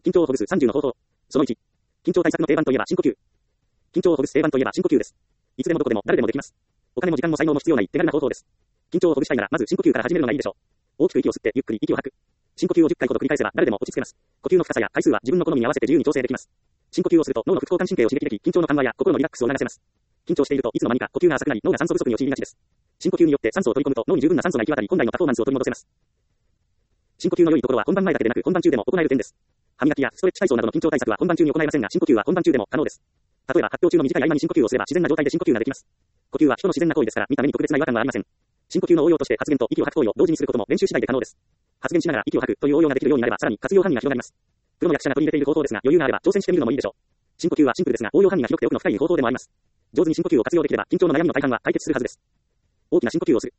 緊張をほぐす30の方法。その1。緊張対策の定番といえば深呼吸。緊張をほぐす定番といえば深呼吸です。いつでもどこでも誰でもできます。お金も時間も才能も必要ない手軽な方法です。緊張をほぐしたいならまず深呼吸から始めるのがいいでしょう。大きく息を吸ってゆっくり息を吐く。深呼吸を10回ほど繰り返せば誰でも落ち着けます。呼吸の深さや回数は自分の好みに合わせて自由に調整できます。深呼吸をすると脳の副交感神経を刺激でき、緊張の緩和や心のリラックスを促せます。緊張しているといつの間にか呼吸が浅くなり脳が酸素不足に陥りがちです。深呼吸によって酸素を取り込むと脳に十分な酸素が行き渡り本来のパフォーマンスを取り戻せます。深呼吸の良いところは本番前だけでなく本番中でも行える点です。歯磨きやストレッチ体操などの緊張対策は本番中に行えませんが深呼吸は本番中でも可能です。例えば発表中の短い合間に深呼吸をすれば自然な状態で深呼吸ができます。呼吸は人の自然な行為ですから見た目に特別な違和感はありません。深呼吸の応用として発言と息を吐く行為を同時にすることも練習次第で可能です。発言しながら息を吐くという応用ができるようになればさらに活用範囲が広がります。プロの役者が取り入れている方法ですが余裕があれば挑戦してみるのもいいでしょう。深呼吸はシンプルですが応用範囲が広くて奥の深い方法でもあります。上手に深呼吸を活用できれば緊張の悩みの大半は解決するはずです。大きな深呼吸をする。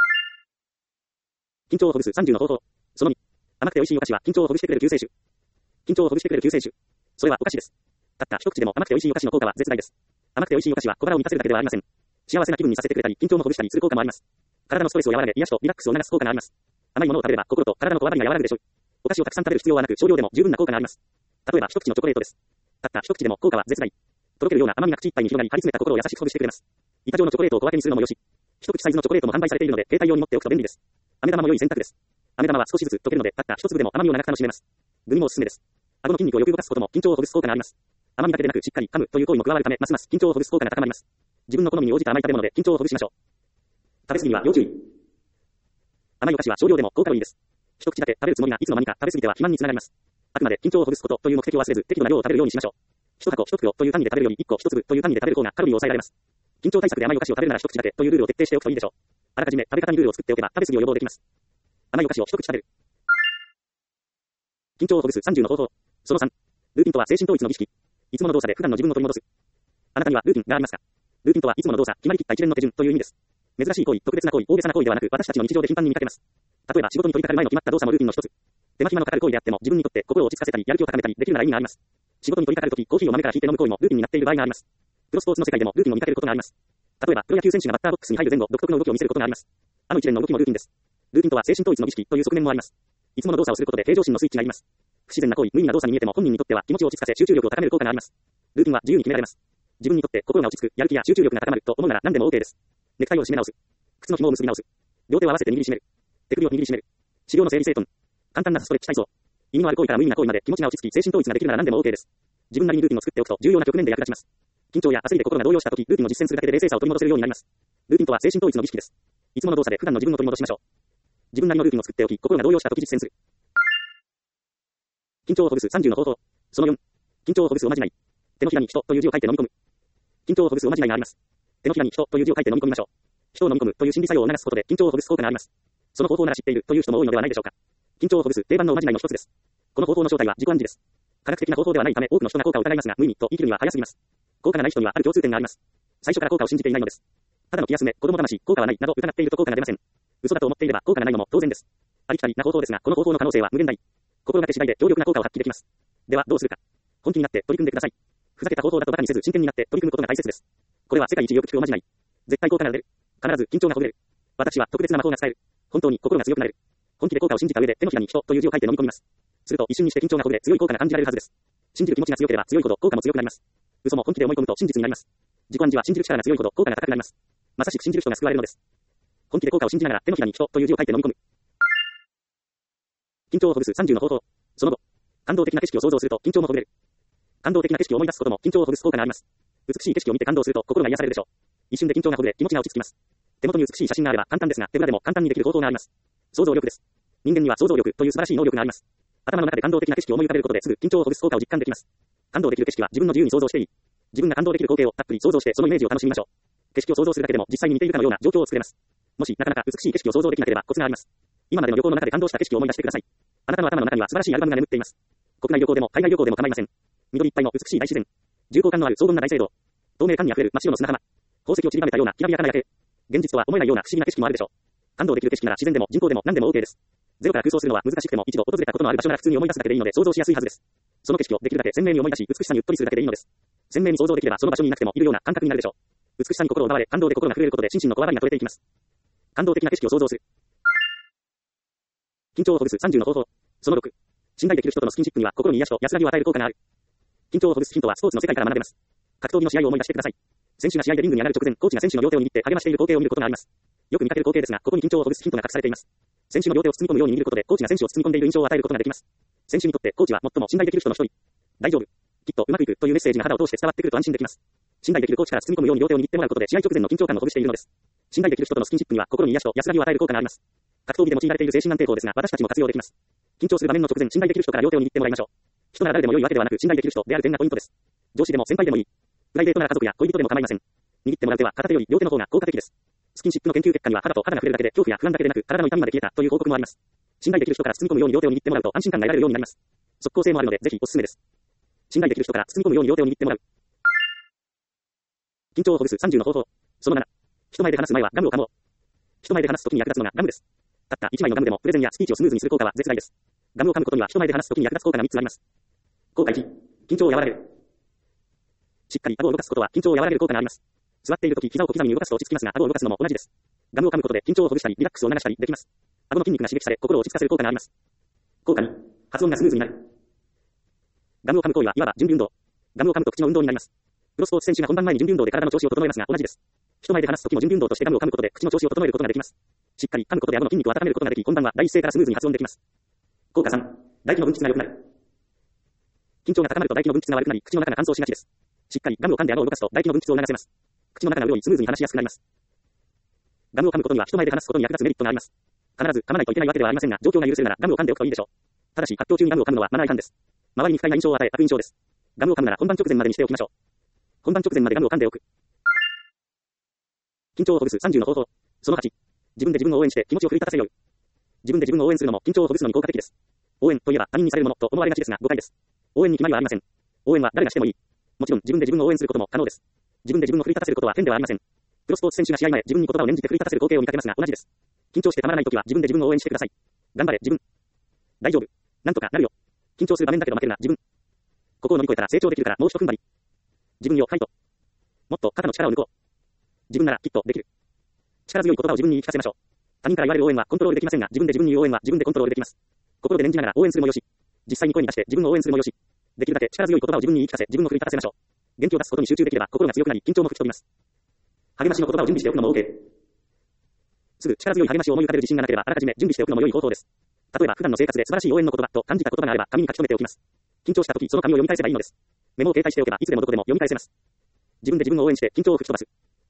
緊張をほぐす30の方法。その2。甘くて美味しいお菓子は緊張をほぐしてくれる救世主。緊張をほぐしてくれる救世主。それはお菓子です。たった一口でも甘くて美味しいお菓子の効果は絶大です。甘くて美味しいお菓子は小腹を満たせるだけではありません。幸せな気分にさせてくれたり緊張もほぐしたりする効果もあります。体のストレスを和らげ癒しとリラックスを促す効果があります。甘いものを食べれば心と体のこわばりが和らぐでしょう。お菓子をたくさん食べる必要はなく少量でも十分な効果があります。例えば一口のチョコレートです。たった一口でも効果は絶大。とろけるような甘みが口いっぱいに広がり張り詰めた心を優しくほぐしてくれます。板状のチョコレートを小分けにするのもよし。一口サイズのチョコレートも販売されているので携帯用に持っておくと便利です。飴玉も良い選択です。飴玉は少しずつ溶けるのでたった一粒でも甘みを長く楽しめます。グミもおすすめです。顎の筋肉をよく動かすことも緊張をほぐす効果があります。甘みだけでなくしっかり噛むという行為も加わるためますます緊張をほぐす効果が高まります。自分の好みに応じた甘い食べ物で緊張をほぐしましょう。食べ過ぎには要注意。甘いお菓子は少量でも効果がいいです。一口だけ食べるつもりがいつの間にか食べ過ぎては肥満につながります。あくまで緊張をほぐすことという目的を忘れず適度な量を食べるようにしましょう。一箱一袋という単位で食べるより一個一粒という単位で食べる方がカロリーを抑えられます。緊張対策で甘いお菓子を食べるなら一口だけというルールを徹底しておくといいでしょう。あらかじめ食べ方にルールを作っておけば食べ過ぎを予防できます。甘いお菓子を一口食べる。緊張をほぐす30の方法。その3。ルーティンとは精神統一の儀式。いつもの動作で普段の自分を取り戻す。あなたにはルーティンがありますか？ルーティンとはいつもの動作、決まりきった一連の手順という意味です。珍しい行為、特別な行為、大げさな行為ではなく私たちの日常で頻繁に見かけます。例えば仕事に取り掛かる前の決まった動作もルーティンの一つ。手間暇のかかる行為であっても自分にとって心を落ち着かせたりやる気を高めたりできるなら意味があります。仕事に取り掛かるときコーヒーを豆から引いて飲む行為もルーティンになっている場合があります。プロスポーツの世界でもルーティンを見かけることがあります。例えばプロ野球選手がバッターボックスに入る前後独特の動きを見せることがあります。あの一連の動きもルーティンです。ルーティンとは精神統一の儀式という側面もあります。いつもの動作をすることで平常心のスイッチがあります。不自然な行為、無意味な動作に見えても本人にとっては気持ちを落ち着かせ集中力を高める効果があります。ルーティンは自由に決められます。自分にとって心が落ち着く、やる気や集中力が高まると思うなら何でも OK です。ネクタイを締め直す。靴の紐を結び直す。両手を合わせて握りしめる。手首を握りしめる。資料の整理整頓。簡単なストレッチ体操。意味のある行為から無意味な行為まで気持ちが落ち着き精神統一ができるなら何でも OK です。自分なりにルーティンを作っておくと重要な局面で役立ちます。緊張や焦りで心が動揺したときルーティンを実践するだけで冷静さを取り戻せるようになります。ルーティンとは精神統一の儀式です。いつもの動作で普段の自分を取り戻しましょう。自分なりのルーティンを作っておき心が動揺したとき実践する。緊張をほぐす30の方法。その4。緊張をほぐすおまじない。手のひらに人という字を書いて飲み込む。緊張をほぐすおまじないがあります。手のひらに人という字を書いて飲み込みましょう。人を飲み込むという心理作用を促すことで緊張をほぐす効果があります。その方法なら知っているという人も多いのではないでしょうか。緊張をほぐす定番のおまじないの一つです。この方法の正体は自己暗示です。科学的な方法ではないため多くの人が効果を疑いますが無意味と言い切るには早すぎます。効果がない人にはある共通点があります。最初から効果を信じていないのです。ただの気休め、子供魂、効果はないなど疑っていると効果が出ません。嘘だと思っていれば効果がないのも当然です。ありきたりな方法ですがこの方法の可能性は無限大。心がけ次第で強力な効果を発揮できます。ではどうするか。本気になって取り組んでください。ふざけた方法だと馬鹿にせず真剣になって取り組むことが大切です。これは世界一よく聞くおまじない。絶対効果が出る。必ず緊張がほぐれる。私は特別な魔法が使える。本当に心が強くなれる。本気で効果を信じた上で手のひらに人という字を書いて飲み込みます。すると一瞬にして緊張がほぐれ強い効果が感じられるはずです。信じる気持ちが強ければ強いほど効果も強くなります。嘘も本気で思い込むと真実になります。自己暗示は信じる力が強いほど効果が高くなります。まさしく信じる人が救われるのです。本気で効果を信じながら手のひらに人という字を書いて飲み込む。緊張をほぐす30の方法。その後、感動的な景色を想像すると緊張もほぐれる。感動的な景色を思い出すことも緊張をほぐす効果があります。美しい景色を見て感動すると心が癒されるでしょう。一瞬で緊張がほぐれ気持ちが落ち着きます。手元に美しい写真があれば簡単ですが手ぶらでも簡単にできる方法があります。想像力です。人間には想像力という素晴らしい能力があります。頭の中で感動的な景色を思い浮かべることですぐ緊張をほぐす効果を実感できます。感動できる景色は自分の自由に想像していい。自分が感動できる光景をたっぷり想像してそのイメージを楽しみましょう。景色を想像するだけでも実際に見ているかのような状況を作れます。もしなかなか美しい景色を想像できなければコツがあります。今までの旅行の中で感動した景色を思い出してください。あなたの頭の中には素晴らしいアルバムが眠っています。国内旅行でも海外旅行でも構いません。緑いっぱいの美しい大自然。重厚感のある荘厳な大聖堂。透明感に溢れる真っ白の砂浜。宝石を散りばめたようなきらびやかな夜景。現実とは思えないような不思議な景色もあるでしょう。感動できる景色なら自然でも人工でも何でも OK です。ゼロから空想するのは難しくても一度訪れたことのある場所なら普通に思い出すだけでいいので想像しやすいはずです。その景色をできるだけ鮮明に思い出し美しさにうっとりするだけでいいのです。鮮明に想像できればその場所にいなくてもいるような感覚になるでしょう。美しさに心を奪われ感動で心が震えることで心身のこわばりが取れていきます。感動的な景色を想像する。緊張をほぐす30の方法。その6。 信頼できる人とのスキンシップには心に癒しと安らぎを与える効果がある。緊張をほぐすヒントはスポーツの世界から学べます。格闘技の試合を思い出してください。選手が試合でリングに上がる直前、コーチが選手の両手を握って励ましている光景を見ることがあります。よく見かける光景ですが、ここに緊張をほぐすヒントが隠されています。選手の両手を包み込むように握ることで、コーチが選手を包み込んでいる印象を与えることができます。選手にとってコーチは最も信頼できる人の一人。大丈夫。きっとうまくいくというメッセージが肌を通して伝わってくると安心できます。信頼できるコーチから包み込むように両手を握ってもらうことで試合直前の緊張感をほぐしているのです。信頼できる人とのスキンシップには心に癒しと安らぎを与える効果があります。格闘技で用いられている精神安定法ですが、私たちも活用できます。緊張する場面の直前、信頼できる人から両手を握ってもらいましょう。人なら誰でも良いわけではなく、信頼できる人である点がポイントです。上司でも先輩でもいい。プライベートなら家族や恋人でも構いません。握ってもらう手は片手より両手の方が効果的です。スキンシップの研究結果には肌と肌が触れるだけで恐怖や不安だけでなく体の痛みまで消えたという報告もあります。信頼できる人から包み込むように両手を握ってもらうと安心感が得られるようになります。即効性もあるのでぜひおすすめです。信頼できる人から包み込むように両手を握ってもらう。緊張をほぐす30の方法。その7。人前で話す前はガムを噛もう。人前で話すときに役立つのがガムです。たった1枚のガムでもプレゼンやスピーチをスムーズにする効果は絶大です。ガムを噛むことには人前で話すときに役立つ効果が3つあります。効果1、緊張を和らげる。しっかり顎を動かすことは緊張を和らげる効果があります。座っているとき膝を小刻みに動かすと落ち着きますが、顎を動かすのも同じです。ガムを噛むことで緊張をほぐしたりリラックスを促したりできます。顎の筋肉が刺激され心を落ち着かせる効果があります。効果2、発音がスムーズになる。ガムを噛む行為はいわば準備運動。ガムを噛むと口の運動になります。プロスポーツ選手が本番前に準備運動で体の調子を整えますが同じです。人前で話すときも準備運動としてガムを噛むことで口の調子を整えることができます。しっかり噛むことで顎の筋肉を温めることができ、本番は第一声からスムーズに発音できます。効果3、唾液の分泌が良くなる。緊張が高まると唾液の分泌が悪くなり、口の中が乾燥しがちです。しっかりガムを噛んで顎を動かすと唾液の分泌を促せます。口の中が潤いスムーズに話しやすくなります。ガムを噛むことには人前で話すことに役立つメリットがあります。必ず噛まないといけないわけではありませんが、状況が許せるならガムを噛んでおくといいでしょう。ただし、格闘中にガムを噛むのはマナー違反です。周りに不快な印象を与え、悪印象です。ガムを噛むなら本番直前までにしておきましょう。本番直前までガムを噛んでおく。緊張をほぐす30の方法。その8。自分で自分を応援して気持ちを奮い立たせよう。自分で自分を応援するのも緊張をほぐすのに効果的です。応援といえば他人にされるものと思われがちですが誤解です。応援に決まりはありません。応援は誰がしてもいい。もちろん自分で自分を応援することも可能です。自分で自分を奮い立たせることは変ではありません。プロスポーツ選手が試合前、自分に言葉を念じて奮い立たせる光景を見かけますが同じです。緊張してたまらないときは自分で自分を応援してください。頑張れ、自分。大丈夫。なんとかなるよ。緊張する場面だけど負けるな、自分。ここを乗り越えたら成長できるからもう一踏ん張り。自分よ、ファイト。もっと肩の力を抜こう。自分ならきっとできる。力強い言葉を自分に言い聞かせましょう。他人から言われる応援はコントロールできませんが、自分で自分に言う応援は自分でコントロールできます。心で念じながら応援するもよし。実際に声に出して自分を応援するもよし。できるだけ力強い言葉を自分に言い聞かせ、自分を奮い立たせましょう。元気を出すことに集中できれば心が強くなり、緊張も吹き飛びます。励ましの言葉を準備しておくのも OK。すぐ力強い励ましを思い浮かべる自信がなければ、あらかじめ準備しておくのも良い方法です。例えば普段の生活で素晴らしい応援の言葉と感じた言葉があれば紙に書き留めておきます。緊張した時、その紙を読み返せばいいのです。メモを携帯しておけばいつでもどこでも読み返せます。自分で自分を応援して緊張を吹き飛ばす。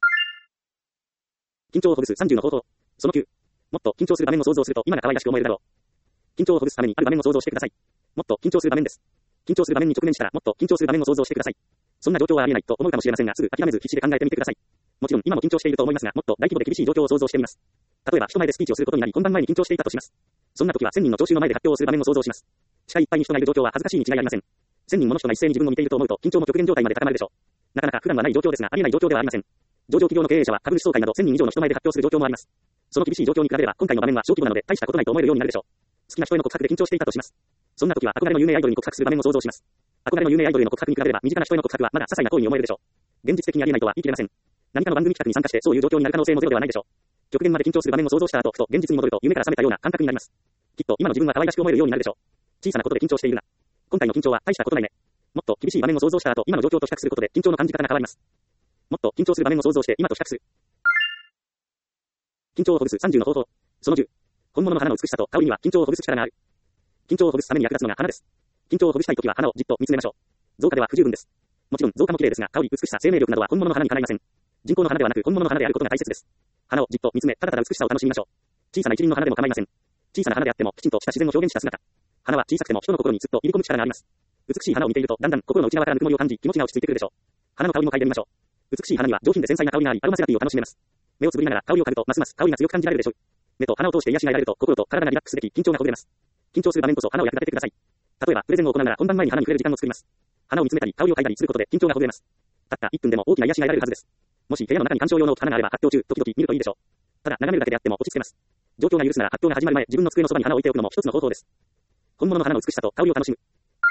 緊張をほぐす30の方法。その9。もっと緊張する場面を想像すると今が可愛らしく思えるだろう。緊張をほぐすためにある場面を想像してください。もっと緊張する場面です。緊張する場面に直面したらもっと緊張する場面を想像してください。そんな状況はありえないと思うかもしれませんが、すぐ諦めず必死で考えてみてください。もちろん今も緊張していると思いますが、もっと大規模で厳しい状況を想像してみます。例えば人前でスピーチをすることになり、本番前に緊張していたとします。そんな時は1000人の聴衆の前で発表をする場面を想像します。視界いっぱいに人がいる状況は恥ずかしいに違いありません。1000人もの人が一斉に自分を見ていると思うと緊張も極限状態まで高まるでしょう。なかなか普段はない状況ですが、ありえない状況ではありません。上場企業の経営者は株主総会など1000人以上の人前で発表する状況もあります。その厳しい状況に比べれば今回の場面は小規模なので大したことないと思えるようになるでしょう。好きな人への告白で緊張していたとします。そんな時は憧れの有名アイドルに告白する場面を想像します。憧れの有名アイドルへの告白に比べれば身近な人への告白はまだ些細な行為に思えるでしょう。現実的にありえないとは言い切れません。何かの番組企画に参加してそういう状況になる可能性もゼロではないでしょう。極限まで緊張する場面を想像した後、ふと現実に戻ると夢から覚めたような感覚になります。きっと今の自分は可愛らしく思えるようになるでしょう。小さなことで緊張しているな。今回の緊張は大したことないね。もっと厳しい場面を想像した後、今の状況と比較することで緊張の感じ方が変わります。もっと緊張する場面を想像して今と比較する。緊張をほぐす30の方法。その10。本物の花の美しさと香りには緊張をほぐす力がある。緊張をほぐすために役立つのが花です。緊張をほぐしたいときは花をじっと見つめましょう。造花では不十分です。もちろん造花も綺麗ですが、香り、美しさ、生命力などは本物の花にかないません。人工の花ではなく本物の花であることが大切です。花をじっと見つめ、ただただ美しさを楽しみましょう。小さな一輪の花でも構いません。小さな花であってもきちんとした自然を表現した姿。花は小さくても人の心にずっと入り込む力があります。美しい花を見ているとだんだん心の内側からぬくもりを感じ気持ちが落ち着いてくるでしょう。花の香りも嗅いでみましょう。美しい花には上品で繊細な香りがあり、アロマセラピーを楽しめます。目をつぶりながら香りを嗅ぐとますます香りが強く感じられるでしょう。目と鼻を通して癒しが得られると心と体がリラックスでき緊張がほぐれます。緊張する場面こそ花を役立ててください。例えばプレゼンを行うなら本番前に花に触れる時間を作ります。花を見つめたり香りを嗅いだりすることで緊張がほぐれます。たった1分でも大きな癒しが得られるはずです。もし部屋の中に観賞用の花があれば発表中時々見るといいでしょう。ただ眺めるだけであっても落ち着けます。状況が許すなら発表が始まる前自分の机のそばに花を置いておくのも一つの方法です。本物の花の美しさと香りを楽しむ。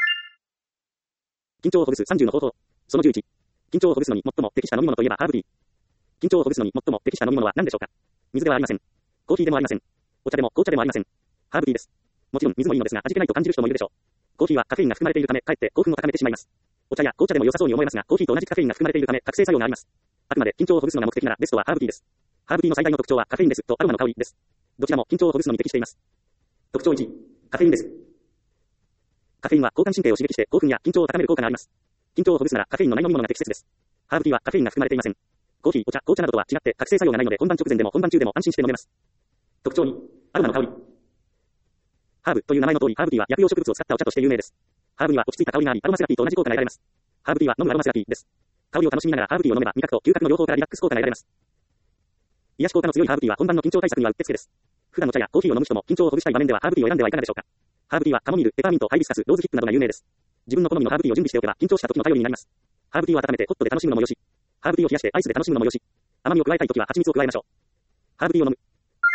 緊張をほぐす30の方法。その11。緊張をほぐすのに最も適した飲み物といえばハーブティー。緊張をほぐすのに最も適した飲み物は何でしょうか。水ではありません。コーヒーでもありません。お茶でも紅茶でもありません。ハーブティーです。もちろん水もいいのですが味気ないと感じる人もいるでしょう。 コーヒーはカフェインが含まれているため、かえって興奮を高めてしまいます。お茶や紅茶でも良さそうに思えますが、コーヒーと同じカフェインが含まれているため、覚醒作用があります。あくまで緊張をほぐすのが目的なら、ベストはハーブティーです。ハーブティーの最大の特徴はカフェインですとアロマの香りです。どちらも緊張をほぐすのに適しています。特徴1、カフェインです。カフェインは交感神経を刺激して興奮や緊張を高める効果があります。緊張をほぐすならカフェインのない飲み物が適切です。ハーブティーはカフェインが含まれていません。コーヒー、お茶、紅茶などとは違って覚醒作用がないので本番直前でも本番中でも安心して飲めます。特徴2、アロマの香り。ハーブという名前の通り、ハーブティーは薬用植物を使ったお茶として有名です。ハーブには落ち着いた香りがあり、アロマセラピーと同じ効果が得られます。ハーブティーは飲むアロマセラピーです。香りを楽しみながらハーブティーを飲めば味覚と嗅覚の両方からリラックス効果が得られます。癒し効果の強いハーブティーは本番の緊張対策にはうってつけです。普段の茶やコーヒーを飲む人も緊張をほぐしたい場面ではハーブティーを選んではいかがでしょうか。ハーブティーはカモミール、ペパーミント、ハイビスカス、ローズヒップなどが有名です。自分の好みのハーブティーを準備しておけば緊張した時の頼りになります。ハーブティーを温めてホットで楽しむのもよし、ハーブティーを冷やしてアイスで楽しむのもよし、甘みを加えたい時は蜂蜜を加えましょう。ハーブティーを飲む。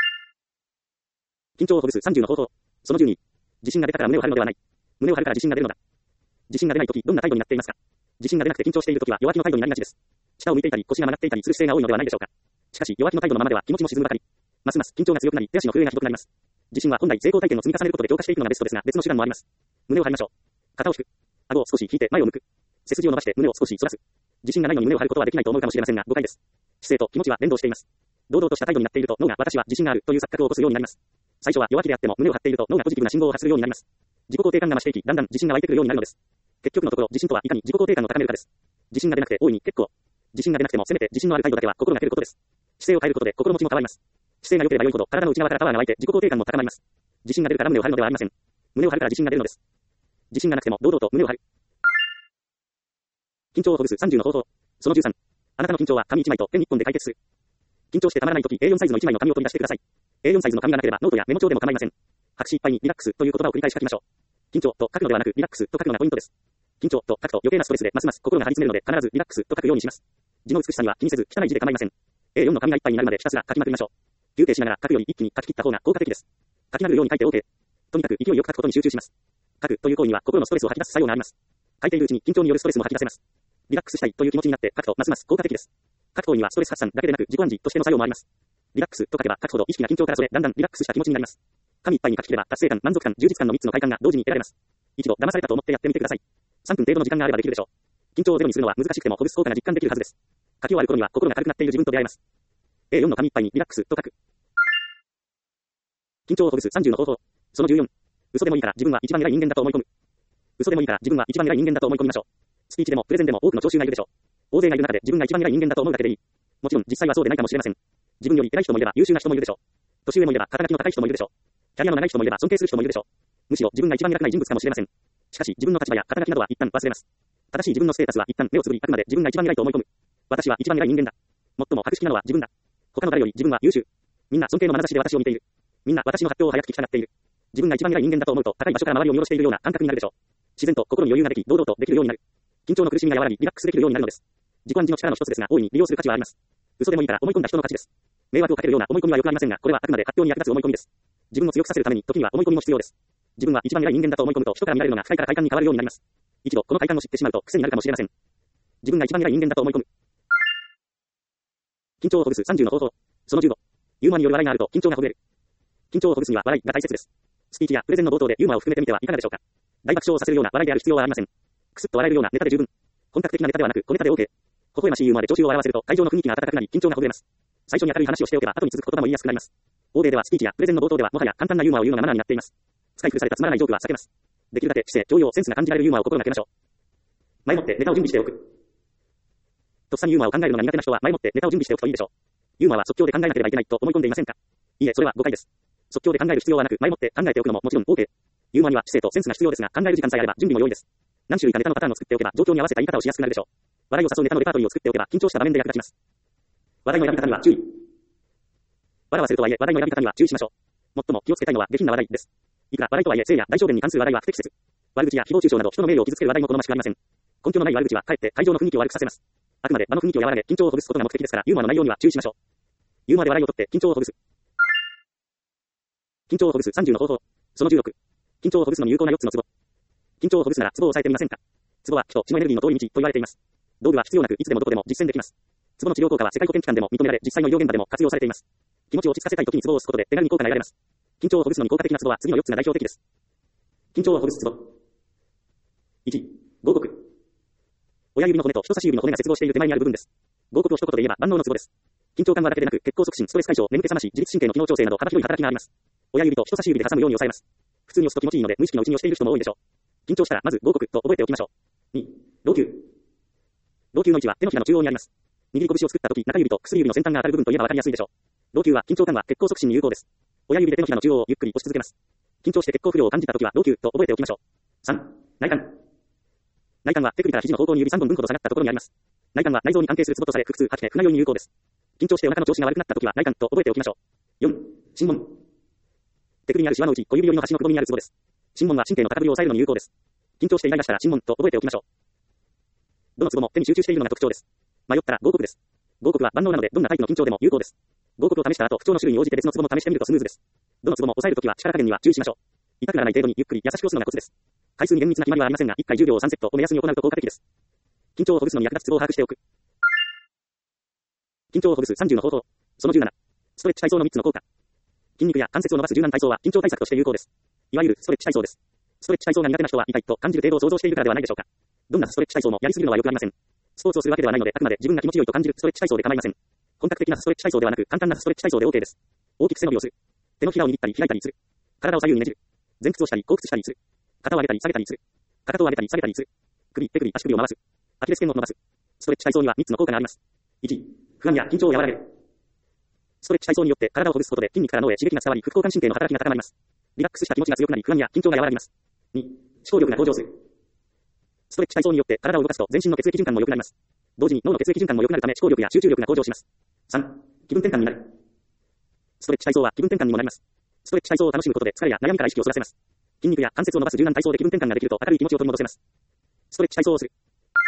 緊張をほぐす30の方法。その12。自信が出たから胸を張るのではない。胸を張るから自信が出るのだ。自信が出ない時、どんな態度になっていますか。自信が出なくて緊張している時は弱気の態度になりがちです。下を向いていたり腰が曲がっていたりする姿勢が多いのではないでしょうか。しかし弱気の態度のままでは気持ちも沈むばかり。ますます緊張が強くなり手足の震えがひどくなります。自信は本来成功体験を積み重ねることで強化していくのがベストですが、別の手段もあります。胸を張りましょう。肩を低く。顎を少し引いて前を向く。背筋を伸ばして胸を少し反らす。自信がないのに胸を張ることはできないと思うかもしれませんが誤解です。姿勢と気持ちは連動しています。堂々とした態度になっていると脳が私は自信があるという錯覚を起こすようになります。最初は弱気であっても胸を張っていると脳がポジティブな信号を発するようになります。自己肯定感が増していき、だんだん自信が湧いてくるようになるのです。結局のところ自信とはいかに自己肯定感を高めるかです。自信が出なくて大いに結構。自信が出なくてもせめて自信のある態度だけは心がけることです。姿勢を変えることで心持ちも変わります。姿勢が良ければ良いほど体の内側からパワーが湧いて自己肯定感も高まります。自信が出るから胸を張るのではありません。胸を張るから自信が出るのです。自信がなくても堂々と胸を張る。緊張をほぐす30の方法。その13。あなたの緊張は紙1枚とペン1本で解決する。緊張してたまらないとき A4 サイズの1枚の紙を取り出してください。A4 サイズの紙がなければノートやメモ帳でも構いません。白紙いっぱいにリラックスという言葉を繰り返し書きましょう。緊張と書くのではなくリラックスと書くのがポイントです。緊張と書くと余計なストレスでますます心が張り詰めるので必ずリラックスと書くようにします。字の美しさには気にせず汚い字で構いません。A4 の紙がいっぱいになるまでひたすら書きまくりましょう。休憩しながら書くより一気に書き切った方が効果的です。書きなるように書いて OK。とにかく勢いよく書くことに集中します。書くという行為には心のストレスを吐き出す作用があります。書いているうちに緊張によるストレスも吐き出せます。リラックスしたいという気持ちになって書くとますます効果的です。書く行為にはストレス発散だけでなく自己暗示としての作用もあります。リラックスと書けば書くほど意識が緊張からそれだんだんリラックスした気持ちになります。紙いっぱいに書き切れば達成感、満足感、充実感の3つの快感が同時に得られます。一度騙されたと思ってやってみてください。3分程度の時間があればできるでしょう。緊張をゼロにするのは難しくてもほぐす効果が実感できるはずです。書き終わる頃には心が軽くなっている自分と出会えます。A4 の紙いっぱいにリラックスと書く。緊張をほぐす30の方法。その14。嘘でもいいから自分は一番偉い人間だと思い込む。嘘でもいいから自分は一番偉い人間だと思い込みましょう。スピーチでもプレゼンでも多くの聴衆がいるでしょう。大勢がいる中で自分が一番偉い人間だと思うだけでいい。もちろん実際はそうでないかもしれません。自分より偉い人もいれば優秀な人もいるでしょう。年上もいれば肩書きの高い人もいるでしょう。キャリアの長い人もいれば尊敬する人もいるでしょう。むしろ自分が一番偉くない人物かもしれません。しかし自分の立場や肩書きなどは一旦忘れます。正しい自分のステータスは一旦目をつぶりあくまで自分が一番偉いと思い込む。私は一番偉い人間だ。最も博識なのは自分だ。他の誰より自分は優秀。みんな尊敬の眼差しで私を見ている。みんな私の発表を早く聞きたがっている。自分が一番偉い人間だと思うと高い場所から周りを見下ろしているような感覚になるでしょう。自然と心に余裕ができ堂々とできるようになる。緊張の苦しみが和らぎリラックスできるようになるのです。自己暗示の力の一つですが大いに利用する価値はあります。嘘でもいいから思い込んだ人の価値です。迷惑をかけるような思い込みはよくありませんが、これはあくまで発表に役立つ思い込みです。自分を強くさせるために時には思い込みも必要です。自分は一番偉い人間だと思い込むと人から見られるのが不快から快感に変わるようになります。一度この快感を知ってしまうと癖になるかもしれません。自分が一番偉い人間だと思い込む。緊張をほぐす30の方法。その15。ユーモアによる笑いがあると緊張がほぐれる。緊張をほぐすには笑いが大切です。スピーチやプレゼンの冒頭でユーモアを含めてみてはいかがでしょうか。大爆笑をさせるような笑いである必要はありません。くすっと笑えるようなネタで十分。本格的なネタではなく小ネタで OK。微笑ましいユーモアで聴衆を笑わせると会場の雰囲気が温かくなり緊張がほぐれます。最初に明るい話をしておけば後に続く言葉も言いやすくなります。欧米ではスピーチやプレゼンの冒頭ではもはや簡単なユーモアを言うのがマナーになっています。使い古されたつまらないジョークは避けます。できるだけ姿勢、教養、センスが感じられるユーモアを心がけましょう。前もってネタを準備しておく。とっさにユーモアを考えるのが苦手な人は前もってネタを準備しておくといいでしょう。ユーモアは即興で考えなければいけないと思い込んでいませんか。いいえ、それは誤解です。即興で考える必要はなく前もって考えておくのももちろん OK。ユーモアには知性とセンスが必要ですが考える時間さえあれば準備も良いです。何種類かネタのパターンを作っておけば状況に合わせた言い方をしやすくなるでしょう。笑いを誘うネタのレパートリーを作っておけば緊張した場面で役立ちます。話題の選び方には注意。笑わせるとはいえ話題の選び方には注意しましょう。最も気をつけたいのは下品な話題です。いくら話題とはいえ性や大小便に関する話題は不適切。悪口や誹謗中傷など人の名誉を傷つける話題も好ましくありません。根拠のない悪口はかえって会場の雰囲気を悪くさせます。あくまで場の雰囲気を和らげ緊張をほぐすことが目的ですからユーモアの内容には注意しましょう。ユーモアで笑いをとって緊張をほぐす。緊張をほぐす30の方法。その16。緊張をほぐすのに有効な4つのツボ。緊張をほぐすならツボを押さえてみませんか。ツボは気と血のエネルギーの通り道と言われています。道具は必要なくいつでもどこでも実践できます。ツボの治療効果は世界保健機関でも認められ実際の医療現場でも活用されています。気持ちを落ち着かせたい時にツボを押すことで手軽に効果が得られます。緊張をほぐすのに効果的なツボは次の4つが代表的です。緊張をほぐすツボ。 1、合谷。親指の骨と人差し指の骨が接合している手前にある部分です。合谷を一言で言えば万能のツボです。緊張緩和だけでなく、血行促進、ストレス解消、眠気覚まし、自律神経の機能調整など幅広い働きがあります。親指と人差し指で挟むように押さえます。普通に押すと気持ちいいので、無意識のうちに押している人も多いでしょう。緊張したら、まず合谷と覚えておきましょう。2、老朽。老朽の位置は手のひらの中央にあります。握り拳を作った時、中指と薬指の先端が当たる部分といえばわかりやすいでしょう。老朽は緊張緩和、血行促進に有効です。親指で手のひらの中央をゆっくり押し続けます。緊張して血行不良を感じた時は老朽と覚えておきましょう。3、内管。内管は手首から肘の方向に指3本分ほど下がったところにあります。内管は内臓に関係するツボとされ、腹痛、吐き気、船酔いに有効です。緊張してお腹の調子が悪くなった時は内管と覚えておきましょう。4、心門。手首にあるシワのうち小指寄りの端のくぼみにあるツボです。心門は神経の高ぶりを抑えるのに有効です。緊張してイライラしたら心門と覚えておきましょう。どのツボも手に集中しているのが特徴です。迷ったら合谷です。合谷は万能なのでどんなタイプの緊張でも有効です。合谷を試した後、不調の種類に応じて別のツボも試してみるとスムーズです。どのツボも押さえるときは力加減には注意しましょう。痛くならない程度にゆっくり優しく押すのがコツです。回数に厳密な決まりはありませんが、1回10秒を3セットを目安に行うと効果的です。緊張をほぐすのに役立つツボを把握しておく。緊張をほぐす30の方法。その17。ストレッチ体操の3つの効果。筋肉や関節を伸ばす柔軟体操は緊張対策として有効です。いわゆるストレッチ体操です。ストレッチ体操が苦手な人は痛いと感じる程度を想像しているからではないでしょうか。どんなストレッチ体操もやりすぎるのは良くありません。スポーツをするわけではないので、あくまで自分が気持ちよいと感じるストレッチ体操で構いません。本格的なストレッチ体操ではなく、簡単なストレッチ体操で OK です。大きく背伸びをする。手のひらを握ったり開いたりする。体を左右にねじる。前屈をしたり後屈したりする。肩を上げたり下げたりする。かかとを上げたり下げたりする。首、手首、足首を回す。アキレス腱を伸ばす。ストレッチ体操には3つの効果があります。1、不安や緊張を和らげる。ストレッチ体操によって体をほぐすことで筋肉から脳へ刺激が伝わり、副交感神経の働きが高まります。リラックスした気持ちが強くなり、不安や緊張が和らぎます。2、思考力が向上する。ストレッチ体操によって体を動かすと全身の血液循環も良くなります。同時に脳の血液循環も良くなるため思考力や集中力が向上します。3、気分転換になる。ストレッチ体操は気分転換にもなります。ストレッチ体操を楽しむことで疲れや悩みから意識をそらせます。筋肉や関節を伸ばす柔軟体操で気分転換ができると明るい気持ちを取り戻せます。ストレッチ体操をする。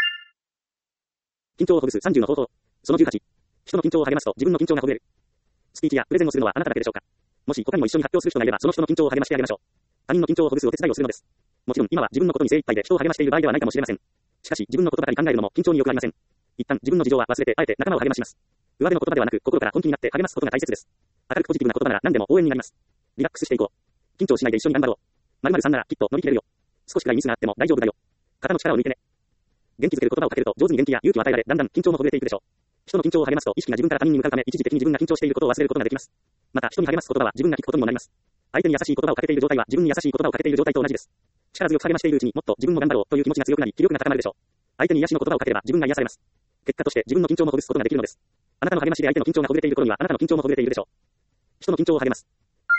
緊張をほぐす30の方法。その18。人の緊張を励ますと自分の緊張がほぐれる。スピーチやプレゼンをするのはあなただけでしょうか。もし他にも一緒に発表する人がいればその人の緊張を励ましてあげましょう。他人の緊張をほぐすお手伝いをするのです。もちろん今は自分のことに精一杯で人を励ましている場合ではないかもしれません。しかし自分のことばかり考えるのも緊張によくありません。一旦自分の事情は忘れてあえて仲間を励まします。上辺の言葉ではなく心から本気になって励ますことが大切です。明るくポジティブな言葉なら何でも応援になります。リラックスしていこう。緊張しないで一緒に頑張ろう。〇〇さんならきっと乗り切れるよ。少しくらいミスがあっても大丈夫だよ。肩の力を抜いてね。元気づける言葉をかけると上手に元気や勇気を与えられ、だんだん緊張もほぐれていくでしょう。人の緊張を励ますと意識が自分から他人に向かうため一時的に自分が緊張していることを忘れることができます。また人に励ます言葉は自分が聞くことにもなります。相手に優しい言葉をかけている状態は自分に優しい言葉をかけている状態と同じです。力強く励ましているうちにもっと自分も頑張ろうという気持ちが強くなり気力が高まるでしょう。相手に癒しの言葉をかければ自分が癒されます。結果として自分の緊張もほぐすことができるのです。あなたの励ましで相手の緊張がほぐれている頃にはあなたの緊張もほぐれているでしょう。人の緊張を励ます。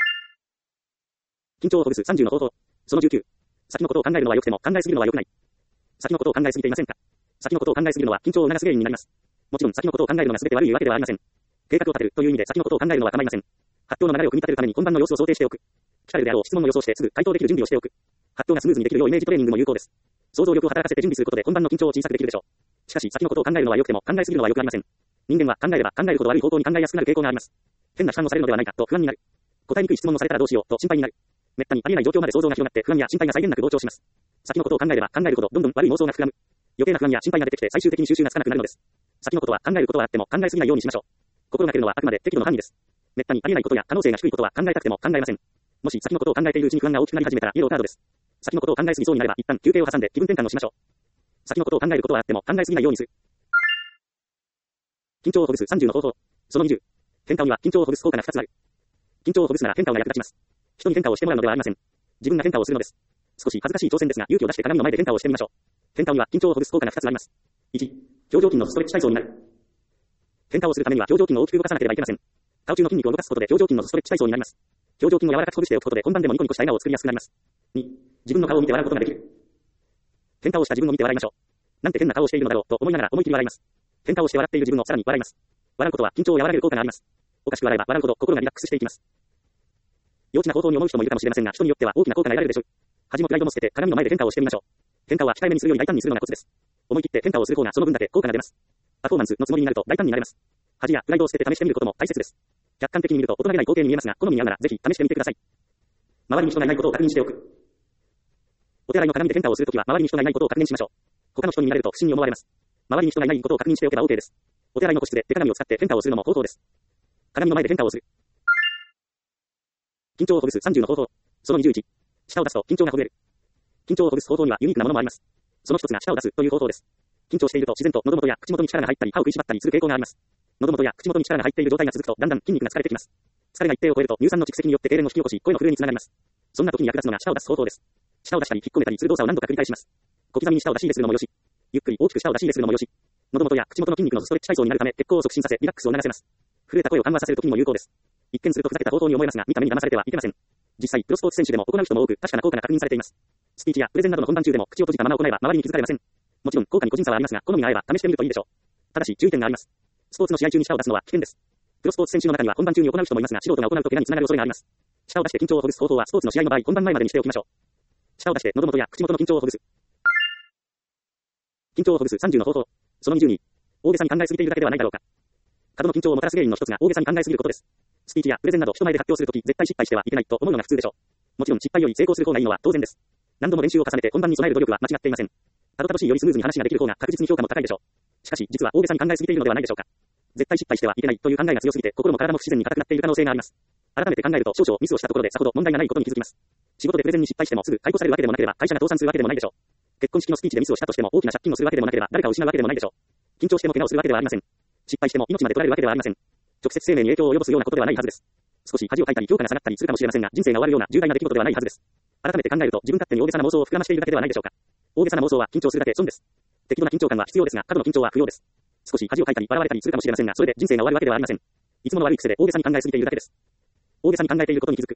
緊張をほぐす30の方法。その19。先のことを考えるのは良くても考えすぎるのは良くない。先のことを考えすぎていませんか。先のことを考えすぎるのは緊張を促す原因になります。もちろん先のことを考えるのが全て悪いわけではありません。計画を立てるという意味で先のことを考えるのは構いません。発表の流れを組み立てるために本番の様子を想定しておく。聞かれるであろう質問の予想してすぐ回答できる準備をしておく。発表がスムーズにできるようイメージトレーニングも有効です。想像力を働かせて準備することで本番の緊張を小さくできるでしょう。しかし先のことを考えるのは良くても考えすぎるのは良くありません。人間は考えれば考えるほど悪い方向に考えやすくなる傾向があります。変な負担をされるのではないかと不安になる。答えにくい質問をされたらどうしようと心配になる。めったにありえない状況まで想像が広がって不安や心配が際限なく膨張します。先のことを考えれば考えるほどどんどん悪い妄想が膨らむ。余計な不安や心配が出てきて最終的に収拾がつかなくなるのです。先のことは考えることはあっても考えすぎないようにしましょう。心がけるのはあくまで適度の範囲です。めったにありえないことや可能性が低いことは考えたくても考えません。もし先のことを考えているうちに不安が大きくなり始めたらイエローカードです。先のことを考えすぎそうになれば一旦休憩を挟んで気分転換をしましょう。先のことを考えることはあっても考えすぎないようにする。緊張をほぐす30の方法。その20。変化には緊張をほぐす効果が2つある。緊張をほぐすなら変化が役立ちます。人に変化をしてもらうのではありません。自分が変化をするのです。少し恥ずかしい挑戦ですが勇気を出して鏡の前で変化をしてみましょう。変化には緊張をほぐす効果が2つあります。1、表情筋のストレッチ体操になる。変化をするためには表情筋を大きく動かさなければいけません。顔中の筋肉を動かすことで表情筋のストレッチ体操になります。表情筋を柔らかくほぐしておくことで本番でもニコニコした笑顔を作りやすくなります。2、自分の顔を見て笑うことができる。変化をした自分を見て笑いましょう。なんて変な顔をしているのだろうと思いながら思い切り笑います。変化をして笑っている自分をさらに笑います。笑うことは緊張を和らげる効果があります。おかしく笑えば笑うほど心がリラックスしていきます。幼稚な方法に思う人もいるかもしれませんが、人によっては大きな効果が得られるでしょう。恥もプライドも捨てて鏡の前で変化をしてみましょう。変化は控えめにするより大胆にするのがコツです。思い切って変化をする方がその分だけ効果が出ます。パフォーマンスのつもりになると大胆になれます。恥やプライドを捨てて試してみることも大切です。客観的に見ると大人げない光景に見えますが、好みに合うならぜひ試してみてください。周りに人がいないことを確認しておく。お手洗いの鏡で変化をするときは周りに人がいないことを確認しましょう。他の人に見られると不審に思われます。周りに人がいないことを確認しておけば OK です。お手洗いの個室で手鏡を使って変化をするのも方法です。鏡の前で変化をする。緊張をほぐす30の方法。その21。舌を出すと緊張がほぐれる。緊張をほぐす方法にはユニークなものもあります。 その一つが舌を出すという方法です。緊張していると自然と喉元や口元に力が入ったり歯を食いしばったりする傾向があります。喉元や口元に力が入っている状態が続くとだんだん筋肉が疲れてきます。疲れが一定を超えると乳酸の蓄積によって痙攣を引き起こし声の震えにつながります。そんな時に役立つのが舌を出す方法です。舌を出したり引っ込めたりする動作を何度か繰り返します。小刻みに舌を出し入れするのもよし、ゆっくり大きく舌を出し入れするのもよし、喉元や口元の筋肉のストレッチ体操になるため血行を促進させリラックスを促せます。震えた声を緩和させる時にも有効です。一見するとふざけた方法に思えますが見た目に騙されてはいけません。実際プロスポーツ選手でも行う人も多く確かな効果が確認されています。スピーチやプレゼンなどの本番中でも口を閉じたまま行えば周りに気づかれません。もちろん効果に個人差はありますが好みが合えば試してみるといいでしょう。ただし注意点があります。スポーツの試合中に舌を出すのは危険です。プロスポーツ選手の中には本番中に行う人もいますが素人が行うと怪我につながる恐れがあります。舌を出して緊張をほぐす方法はスポーツの試合の場合本番前までにしておきましょう。舌を出して喉元や口元の緊張をほぐす。緊張をほぐす30の方法。その20に、大げさに考えすぎているだけではないだろうか。過度の緊張をもたらす原因の一つが大げさに考えすぎることです。スピーチやプレゼンなど人前で発表するとき絶対失敗してはいけないと思うのが普通でしょう。もちろん失敗より成功する方がいいのは当然です。何度も練習を重ねて本番に備える努力は間違っていません。たどたどしいよりスムーズに話ができる方が確実に評価も高いでしょう。しかし実は大げさに考えすぎているのではないでしょうか。絶対失敗してはいけないという考えが強すぎて心も体も不自然に硬くなっている可能性があります。改めて考えると少々ミスをしたところでさほど問題がないことに気づきます。仕事でプレゼンに失敗してもすぐ解雇されるわけでもなければ会社が倒産するわけでもないでしょう。結婚式のスピーチでミスをしたとしても大きな借金をするわけでもなければ誰かを失うわけでもないでしょう。緊張しても怪我をするわけではありません。失敗しても命まで取られるわけではありません。直接生命に影響を及ぼすようなことではないはずです。少し恥をかいたり評価が下がったりするかもしれませんが人生が終わるような重大な出来事ではないはずです。改めて考えると自分勝手に大げさな妄想を膨らましているだけではないでしょうか。大げさな妄想は緊張するだけ損です。適度な緊張感は必要ですが過度の緊張は不要です。少し恥をかいたり笑われたりするかもしれませんがそれで人生が終わるわけではありません。いつもの悪い癖で大げさに考えすぎているだけです。大げさに考えていることに気づく。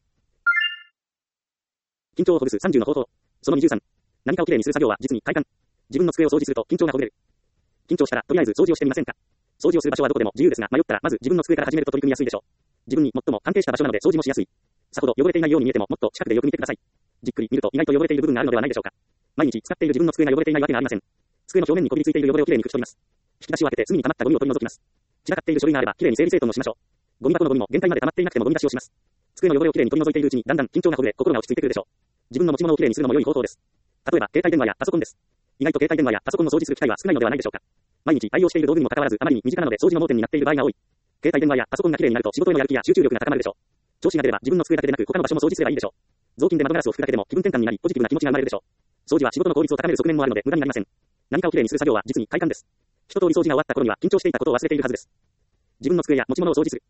緊張をほぐす30の方法。その23。何かをきれいにする作業は実に快感。自分の机を掃除すると緊張がほぐれる。緊張したらとりあえず掃除をしてみませんか。掃除をする場所はどこでも自由ですが迷ったらまず自分の机から始めると取り組みやすいでしょう。自分に最も関係した場所なので掃除もしやすい。さほど汚れていないように見えてももっと近くでよく見てください。じっくり見ると意外と汚れている部分があるのではないでしょうか。毎日使っている自分の机が汚れていないわけがありません。机の表面にこびりついている汚れをきれいに拭き取ります。引き出しを開けて隅に溜まったゴミを取り除きます。散らかっている書類があればきれいに整理整頓もしましょう。ゴミ箱のゴミも限界まで溜まっていなくてもゴミ出しをします。机の汚れをきれいに取り除いているうちにだんだん緊張がほぐれ心が落ち着いてくるでしょう。自分の持ち物をきれいにするのも良い方法です。例えば携帯電話やパソコンです。意外と携帯電話やパソコンの掃除する機会は少ないのではないでしょうか。毎日対応している道具にもかかわらずあまりに身近なので掃除の盲点になっている場合が多い。携帯電話やパソコンがきれいになると仕事へのやる気や集中力が高まるでしょう。調子が出れば自分の机だけでなく他の場所も掃除すればいいでしょう。雑巾で窓ガラスを拭くだけでも気分転換になりポジティブな気持ちが生まれるでしょう。掃除は仕事の効率を高める側面もあるので無駄になりません。何かをきれいにする作業は実に快感です。一通り掃除が終わった頃には緊張していたことを忘れているはずです。自分の机や持ち物を掃除する。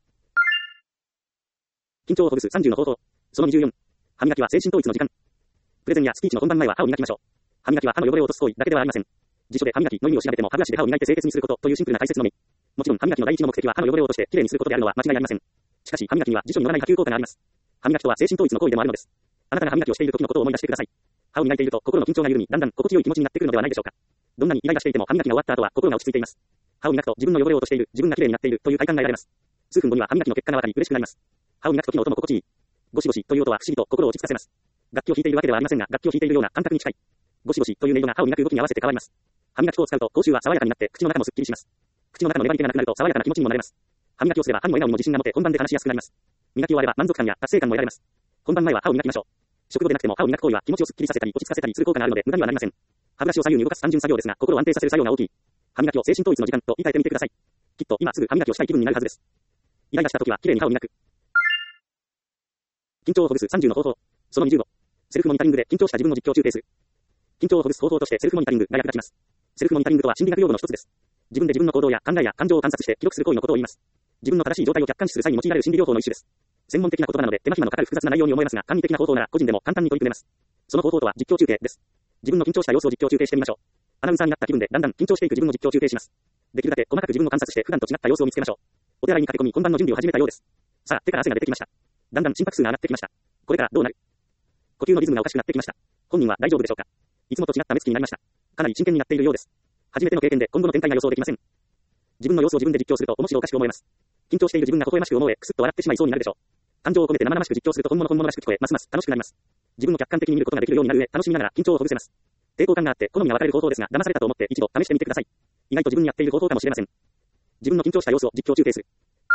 緊張をほぐす30の方法。その24。歯磨きは精神統一の時間。プレゼンやスピーチの本番前は歯を磨きましょう。歯磨きは歯の汚れを落とす行為だけではありません。辞書で歯磨きの意味を調べても歯ブラシで歯を磨いて清潔にすることというシンプルな解説のみ。もちろん歯磨きの第一の目的は歯の汚れを落としてきれいにすることであるのは間違いありません。しかし歯磨きには辞書に載らない波及効果があります。歯磨きとは精神統一の行為でもあるのです。あなたが歯磨きをしている時のことを思い出してください。歯を磨いていると心の緊張が緩みだんだん心地よい気持ちになってくるのではないでしょうか。どんなにイライラしていても歯磨きが終わった後は心が落ち着いています。歯を磨くと自分の汚れを落としている自分がきれいになっているという快感が得られます。数分後には歯磨きの結果がわかり嬉しくなります。歯を磨く時の音も心地いい。ゴシゴシという音は不思議と心を落ち着かせます。楽器を弾いているわけではありませんが楽器を弾いているような感覚に近い。ゴシゴシという音色が歯を磨く動きに合わせて変わります。歯磨き粉を使うと口臭は爽やかになって口の中もすっきりします。口の中の粘り気がなくなると爽やかな気持ちにもなれます。歯磨きをすれば歯にも笑顔にも自信が持て本番で話しやすくなります。磨き終われば満足感や達成感も得られます。本番前は歯を磨きましょう。食後でなくても歯を磨く行為は気持ちをすっきりさせたり落ち着かせたりする効果があるので無駄にはなりません。歯ブラシを左右に動かす単純作業ですが心を安定させる作用が大きい。歯磨きを精神統一の時間と言い換えてみてください。きっと今すぐ歯磨きをしたい気分になるはずです。イライラした時はきれいに歯を磨く。緊張をほぐす30の方法。その25。セルフモニタリングで緊張した自分の実況中継する。緊張をほぐす方法としてセルフモニタリングが役立ちます。セルフモニタリングとは心理学用語の一つです。自分で自分の行動や考えや感情を観察して記録する行為のことを言います。自分の正しい状態を客観視する際に用いられる心理療法の一種です。専門的な言葉なので手間暇のかかる複雑な内容に思えますが簡易的な方法なら個人でも簡単に取り組めます。その方法とは実況中継です。自分の緊張した様子を実況中継してみましょう。アナウンサーになった気分でだんだん緊張していく自分の実況中継します。できるだけ細かく自分を観察して普段と違った様子を見つけましょう。お手洗いに駆け込み本番の準備を始めたようです。さあ手から汗が出てきました。だんだん心拍数が上がってきました。これからどうなる？呼吸のリズムがおかしくなってきました。本人は大丈夫でしょうか？いつもと違った目つきになりました。かなり真剣になっているようです。初めての経験で今後の展開が予想できません。自分の様子を自分で実況すると面白おかしく思えます。緊張している自分が微笑ましく思え、くすっと笑ってしまいそうになるでしょう。感情を込めて生々しく実況すると本物らしく聞こえ、ますます楽しくなります。自分を客観的に見ることができるようになる上、楽しみながら緊張をほぐせます。抵抗感があって好みが分かれる方法ですが、騙されたと思って一度試してみてください。意外と自分にやっている方法かもしれません。自分の緊張した様子を実況中継する。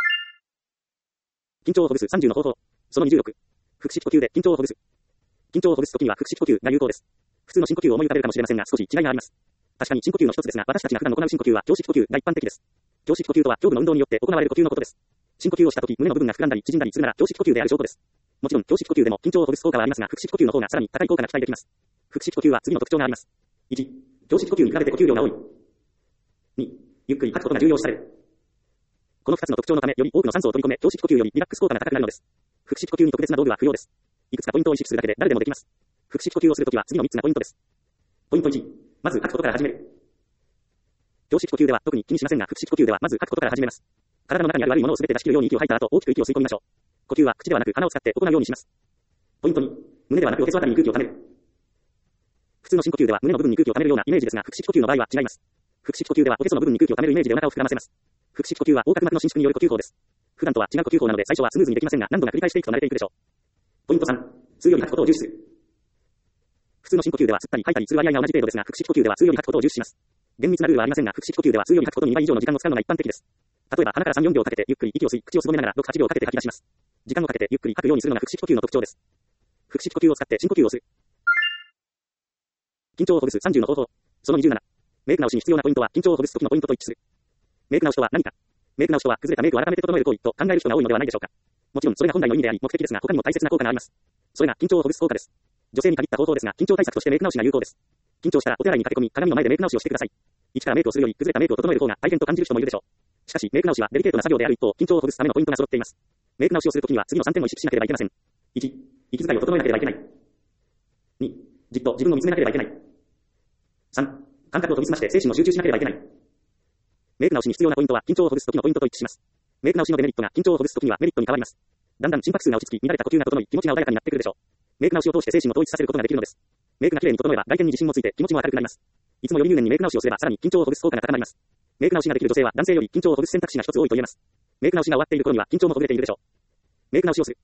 緊張をほぐす30の方法。その26。腹式呼吸で緊張をほぐす。緊張をほぐすときには腹式呼吸が有効です。普通の深呼吸を思い浮かべるかもしれませんが少し違いがあります。確かに深呼吸の一つですが、私たちが普段行う深呼吸は胸式呼吸が一般的です。胸式呼吸とは胸部の運動によって行われる呼吸のことです。深呼吸をしたとき胸の部分が膨らんだり縮んだりするなら胸式呼吸である証拠です。もちろん胸式呼吸でも緊張をほぐす効果はありますが、腹式呼吸の方がさらに高い効果が期待できます。腹式呼吸は次の特徴があります。1、 胸式呼吸に比べて呼吸量が多い。2、ゆっくり吐くことが重要視される。この2つの特徴のため、より多くの酸素を取り込め、胸式呼吸よりリラックス効果が高くなるのです。腹式呼吸に特別な道具は不要です。いくつかポイントを意識するだけで誰でもできます。腹式呼吸をするときは次の3つがポイントです。ポイント1、まず吐くことから始める。胸式呼吸では特に気にしませんが、腹式呼吸ではまず吐くことから始めます。体の中にある悪いものをすべて出し切るように息を吐いた後、大きく息を吸い込みましょう。呼吸は口ではなく鼻を使って行うようにします。ポイント2、胸ではなくおへそあたりに空気を溜める。普通の深呼吸では胸の部分に空気を溜めるようなイメージですが、腹式呼吸の場合は違います。腹式呼吸ではおへその部分に空気を溜めるイメージでお腹を膨らませます。腹式呼吸は横隔膜の伸縮による呼吸法です。普段とは違う呼吸法なので最初はスムーズにできませんが、何度か繰り返していくと慣れていくでしょう。ポイント3、吸うより吐くことを重視する。普通の深呼吸では吸ったり吐いたりする割合が同じ程度ですが、腹式呼吸では吸うより吐くことを重視します。厳密なルールはありませんが、腹式呼吸では吸うより吐くことに2倍以上の時間を使うのが一般的です。例えば鼻から3、4秒かけてゆっくり息を吸い、口をすぼめながら6、8秒かけて吐き出します。時間をかけてゆっくり吐くようにするのが腹式呼吸の特徴です。腹式呼吸を使って深呼吸をする。緊張をほぐす30の方法。その27。メイク直しに必要なポイントは緊張をほぐす時のポイントと一致する。メイク直しとは何か。メイク直しとは崩れたメイクを改めて整える行為と考える人が多いのではないでしょうか。もちろんそれが本来の意味であり目的ですが、他にも大切な効果があります。それが緊張をほぐす効果です。女性に限った方法ですが、緊張対策としてメイク直しが有効です。緊張したらお手洗いに駆け込み、鏡の前でメイク直しをしてください。一からメイクをするより崩れたメイクを整える方が大変と感じる人もいるでしょう。しかし、メイク直しはデリケートな作業である一方、緊張をほぐすためのポイントが揃っています。メイク直しをするときには次の3点を意識しなければいけません。1、息遣いを整えなければいけない。2、じっと自分を見つめなければいけない。3、感覚を研ぎ澄まして精神を集中しなければいけない。メイク直しに必要なポイントは緊張をほぐすときのポイントと一致します。メイク直しのデメリットが緊張をほぐすときにはメリットに変わります。だんだん心拍数が落ち着き、乱れた呼吸が整い、気持ちが穏やかになってくるでしょう。メイク直しを通して精神を統一させることができるのです。メイクが綺麗に整えば外見に自信もついて気持ちも明るくなります。いつもより入念にメイク直しをすればさらに緊張をほぐす効果が高まります。メイク直しができる女性は男性より緊張をほぐす選択肢が一つ多いと言えます。メイク直しが終わっている頃には緊張もほぐれているでしょう。メイク直しをする。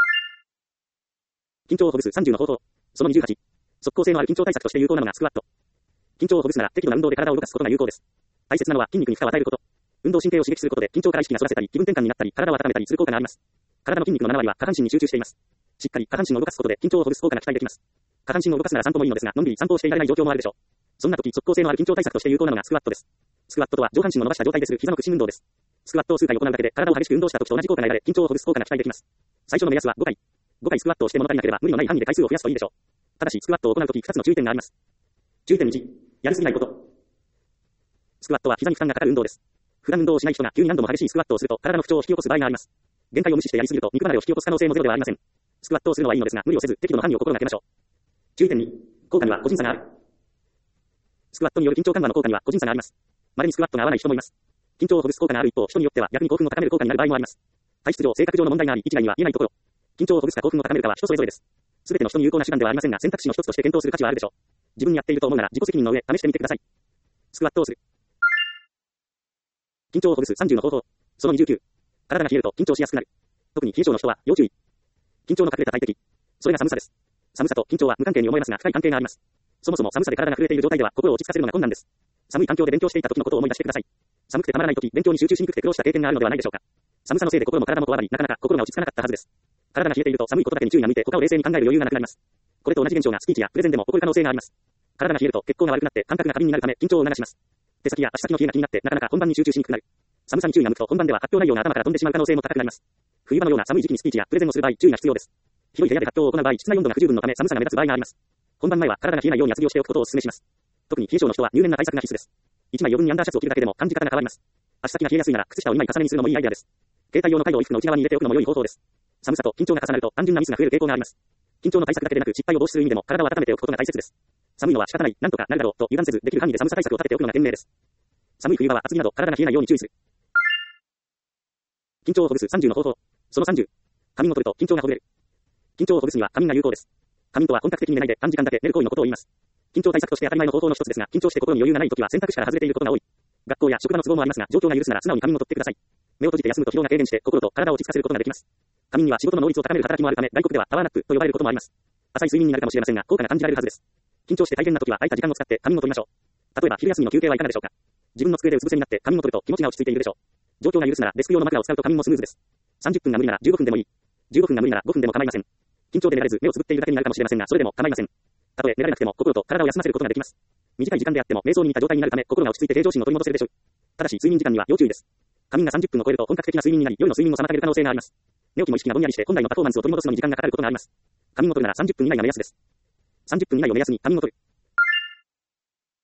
緊張をほぐす30の方法。その28。即効性のある緊張対策として有効なのがスクワット。緊張をほぐすなら適度な運動で体を動かすことが有効です。大切なのは筋肉に負荷を与えること。運動神経を刺激することで緊張から意識がそらせたり気分転換になったり体を温めたりする効果があります。体の筋肉の7割は下半身に集中しています。しっかり下半身を動かすことで緊張をほぐす効果が期待できます。下半身を動かすなら散歩もいいのですが、のんびり散歩をしていられない状況もあるでしょう。そんな時、即効性のある緊張対策として有効なのがスクワットです。スクワットとは上半身を伸ばした状態でする膝の屈伸運動です。スクワットを数回行うだけで体を激しく運動した時と同じ効果が得られ、緊張をほぐす効果が期待できます。最初の目安は5回。5回スクワットをして物足りなければ無理のない範囲で回数を増やすといいでしょう。ただし、スクワットを行うとき2つの注意点があります。注意点1、やりすぎないこと。スクワットは膝に負担がかかる運動です。普段運動をしない人が急に何度も激しいスクワットをすると体の不調を引き起こす場合があります。限界を無視してやりすぎると肉離れを引き起こす可能性もゼロではありません。スクワットをするのはいいのですが、無理をせず適度の範囲を心がけましょう。注意点2、効果には個人差がある。スクワットによる緊張緩和の効果には個人差があります。稀にスクワットが合わない人もいます。緊張をほぐす効果がある一方、人によっては逆に興奮を高める効果になる場合もあります。体質上、性格上の問題があり、一概には言えないところ。緊張をほぐすか興奮を高めるかは人それぞれです。すべての人に有効な手段ではありませんが、選択肢の一つとして検討する価値はあるでしょう。自分にやっていると思うなら自己責任の上、試してみてください。スクワットをする。緊張をほぐす30の方法。その29。体が冷えると緊張しやすくなる。特に冷え性の人は要注意。緊張の隠れた大敵。それが寒さです。寒さと緊張は無関係に思えますが深い関係があります。そもそも寒さで体が震えている状態では心を落ち着かせるのが困難です。寒い環境で勉強していた時のことを思い出してください。寒くてたまらない時、勉強に集中しにくくて苦労した経験があるのではないでしょうか。寒さのせいで心も体もこわばり、なかなか心が落ち着かなかったはずです。体が冷えていると寒いことだけに注意が向いて他を冷静に考える余裕がなくなります。これと同じ現象がスピーチやプレゼンでも起こる可能性があります。体が冷えると血行が悪くなって感覚が過敏になるため緊張を促します。手先や足先の冷えが気になってなかなか本番に集中しにくくなる。寒さに注意が向くと本番では発表内容が頭から飛んでしまう可能性も高くなります。冬場のような寒い時期にスピーチやプレゼンをする場合注意が必要です。広い部屋で発表を行う場合、室内温度が不十分のため寒さが目立つ場合があります。本番前は体が冷えないように厚着をしておくことをお勧めします。特に冷え性の人は入念な対策が必須です。1枚余分にアンダーシャツを着るだけでも感じ方が変わります。足先が冷えやすいなら靴下を2枚重ねにするのもいいアイデアです。携帯用のカイロを衣服の内側に入れておくのも良い方法です。寒さと緊張が重なると単純なミスが増える傾向があります。緊張の対策だけでなく失敗を防止する意味でも体を温めておくことが大切です。寒いのは仕方ない、なんとかなるだろうと油断せずできる範囲で寒さ対策を立てておくのが賢明です。寒い冬場は厚着など体が冷えないように注意する。緊張をほぐす30の方法。その30。仮眠を取ると緊張がほぐれる。緊張をほぐすには仮眠が有効です。仮眠とは本格的に寝ないで短時間だけ寝る行為のことを言います。緊張対策として当たり前の方法の一つですが、緊張して心に余裕がないときは選択肢から外れていることが多い。学校や職場の都合もありますが、状況が許すなら素直に仮眠を取ってください。目を閉じて休むと疲労が軽減して心と体を落ち着かせることができます。仮眠には仕事の能率を高める働きもあるため、外国ではパワーナップと呼ばれることもあります。浅い睡眠になるかもしれませんが、効果が感じられるはずです。緊張して大変なときは空いた時間を使って仮眠を取りましょう。例えば昼休みの休憩はいかがでしょうか。自分の机でうつ伏せになって仮眠を取ると気持ちが落ち着いているでしょう。状況が許すならデスク用の枕を使うと仮眠もスムーズです。30分が無理なら15分でもいい。15分が無理なら5分でも構いません。緊張で寝られず目をつぶっているだけになるかもしれませんが、それでも構いません。たとえ寝られなくても心と体を休ませることができます。短い時間であっても瞑想に似た状態になるため心が落ち着いて平常心を取り戻せるでしょう。ただし睡眠時間には要注意です。仮眠が30分を超えると本格的な睡眠になり、夜の睡眠を妨げる可能性があります。寝起きも意識がぼんやりして本来のパフォーマンスを取り戻すのに時間がかかることがあります。仮眠を取るなら30分以内が目安です。30分以内を目安に仮眠を取る。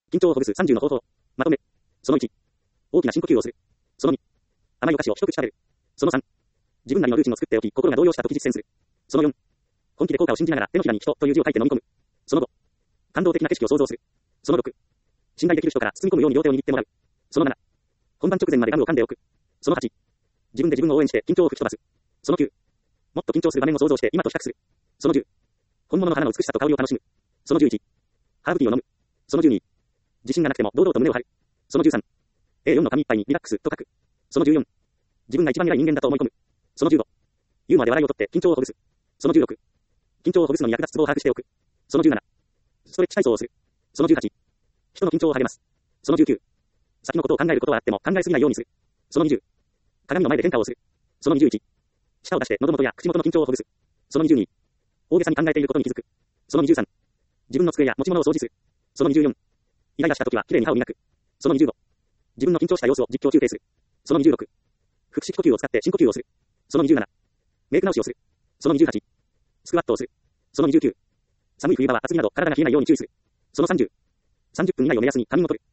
緊張をほぐす30の方法。まとめ。その1。大きな深呼吸をする。その2。甘いお菓子を一口食べる。その3。自分なりのルーチンを作っておき、心が動揺した時実践する。その4。本気で効果を信じながら手のひらに人という字を書いて飲み込む。その5。感動的な景色を想像する。その6。信頼できる人から包み込むように両手を握ってもらう。その7。本番直前までガムを噛んでおく。その8。自分で自分を応援して緊張を吹き飛ばす。その9。もっと緊張する場面を想像して今と比較する。その10。本物の花の美しさと香りを楽しむ。その11。ハーブティーを飲む。その12。自信がなくても堂々と胸を張る。その13。A4 の紙いっぱいにリラックスと書く。その14。自分が一番偉い人間だと思い込む。その15。ユーモアで笑いをとって緊張をほぐす。その16。緊張をほぐすのに役立つツボを把握しておく。その17。ストレッチ体操をする。その18。人の緊張を励ます。その19。先のことを考えることはあっても考えすぎないようにする。その20。鏡の前で喧嘩をする。その21。舌を出して喉元や口元の緊張をほぐす。その22。大げさに考えていることに気づく。その23。自分の机や持ち物を掃除する。その24。イライラした時はきれいに歯を磨く。その25。自分の緊張した様子を実況中継する。その26。腹式呼吸を使って深呼吸をする。その27。メイク直しをする。その28。スクワットをする。その29。寒い冬場は厚着など体が冷えないように注意する。その30。30分以内を目安に仮眠を取る。